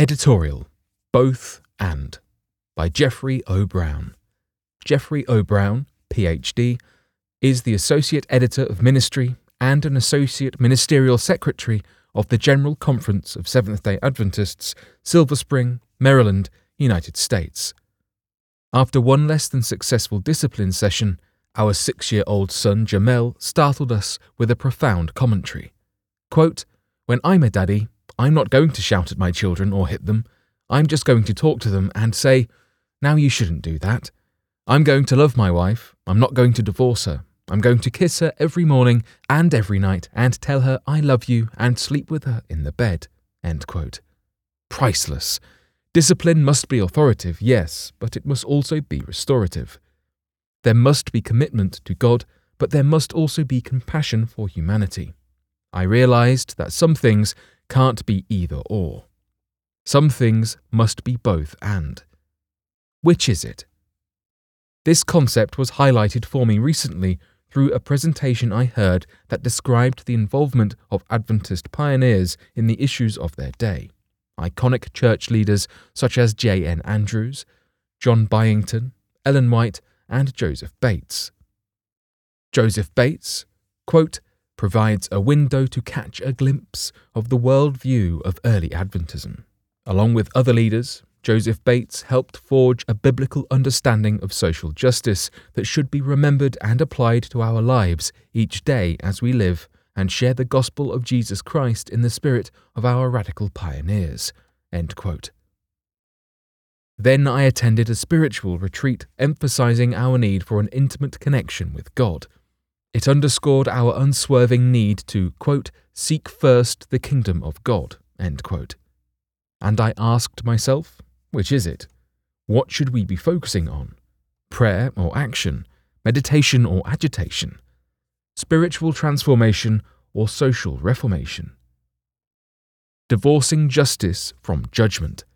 Editorial Both and by Jeffrey O. Brown. Jeffrey O. Brown, Ph.D., is the Associate Editor of Ministry and an Associate Ministerial Secretary of the General Conference of Seventh-day Adventists, Silver Spring, Maryland, United States. After one less than successful discipline session, our 6-year-old son Jamel startled us with a profound commentary. Quote, "When I'm a daddy, I'm not going to shout at my children or hit them. I'm just going to talk to them and say, 'Now you shouldn't do that.' I'm going to love my wife. I'm not going to divorce her. I'm going to kiss her every morning and every night and tell her I love you and sleep with her in the bed." End quote. Priceless. Discipline must be authoritative, yes, but it must also be restorative. There must be commitment to God, but there must also be compassion for humanity. I realized that some things can't be either or. Some things must be both and. Which is it? This concept was highlighted for me recently through a presentation I heard that described the involvement of Adventist pioneers in the issues of their day. Iconic church leaders such as J.N. Andrews, John Byington, Ellen White, and Joseph Bates. Joseph Bates, quote, provides a window to catch a glimpse of the worldview of early Adventism. Along with other leaders, Joseph Bates helped forge a biblical understanding of social justice that should be remembered and applied to our lives each day as we live and share the gospel of Jesus Christ in the spirit of our radical pioneers." End quote. Then I attended a spiritual retreat emphasizing our need for an intimate connection with God. It underscored our unswerving need to, quote, "seek first the kingdom of God," end quote. And I asked myself, which is it? What should we be focusing on? Prayer or action? Meditation or agitation? Spiritual transformation or social reformation? Divorcing justice from judgment.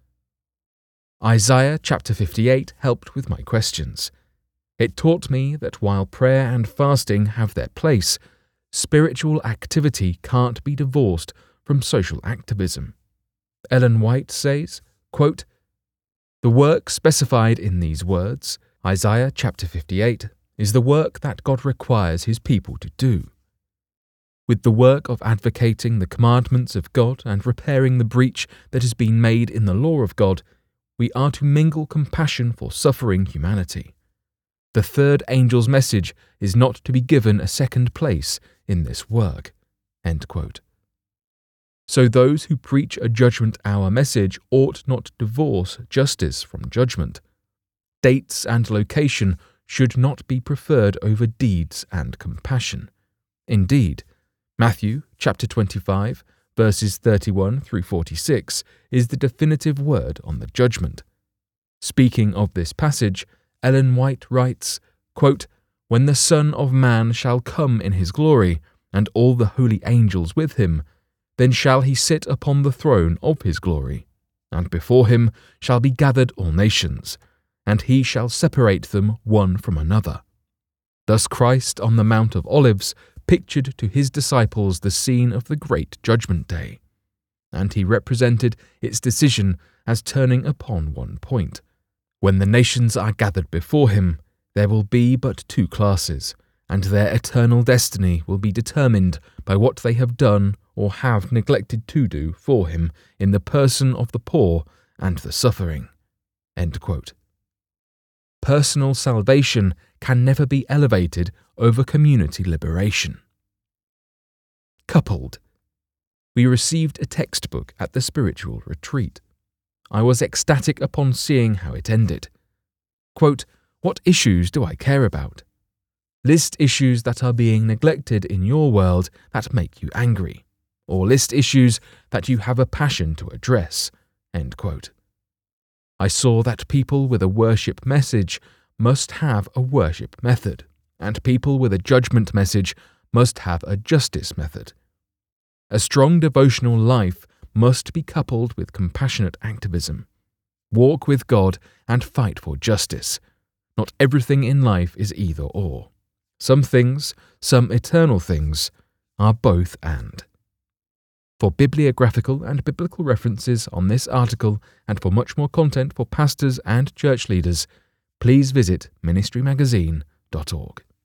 Isaiah chapter 58 helped with my questions. It taught me that while prayer and fasting have their place, spiritual activity can't be divorced from social activism. Ellen White says, quote, "The work specified in these words, Isaiah chapter 58, is the work that God requires his people to do. With the work of advocating the commandments of God and repairing the breach that has been made in the law of God, we are to mingle compassion for suffering humanity. The third angel's message is not to be given a second place in this work." End quote. So those who preach a judgment hour message ought not divorce justice from judgment. Dates and location should not be preferred over deeds and compassion. Indeed, Matthew chapter 25, verses 31 through 46 is the definitive word on the judgment. Speaking of this passage, Ellen White writes, quote, "When the Son of Man shall come in his glory, and all the holy angels with him, then shall he sit upon the throne of his glory, and before him shall be gathered all nations, and he shall separate them one from another." Thus Christ on the Mount of Olives pictured to his disciples the scene of the great judgment day, and he represented its decision as turning upon one point. When the nations are gathered before him, there will be but two classes, and their eternal destiny will be determined by what they have done or have neglected to do for him in the person of the poor and the suffering. End quote. Personal salvation can never be elevated over community liberation. Coupled. We received a textbook at the spiritual retreat. I was ecstatic upon seeing how it ended. Quote, "What issues do I care about? List issues that are being neglected in your world that make you angry, or list issues that you have a passion to address." End quote. I saw that people with a worship message must have a worship method, and people with a judgment message must have a justice method. A strong devotional life must be coupled with compassionate activism. Walk with God and fight for justice. Not everything in life is either or. Some things, some eternal things, are both and. For bibliographical and biblical references on this article and for much more content for pastors and church leaders, please visit ministrymagazine.org.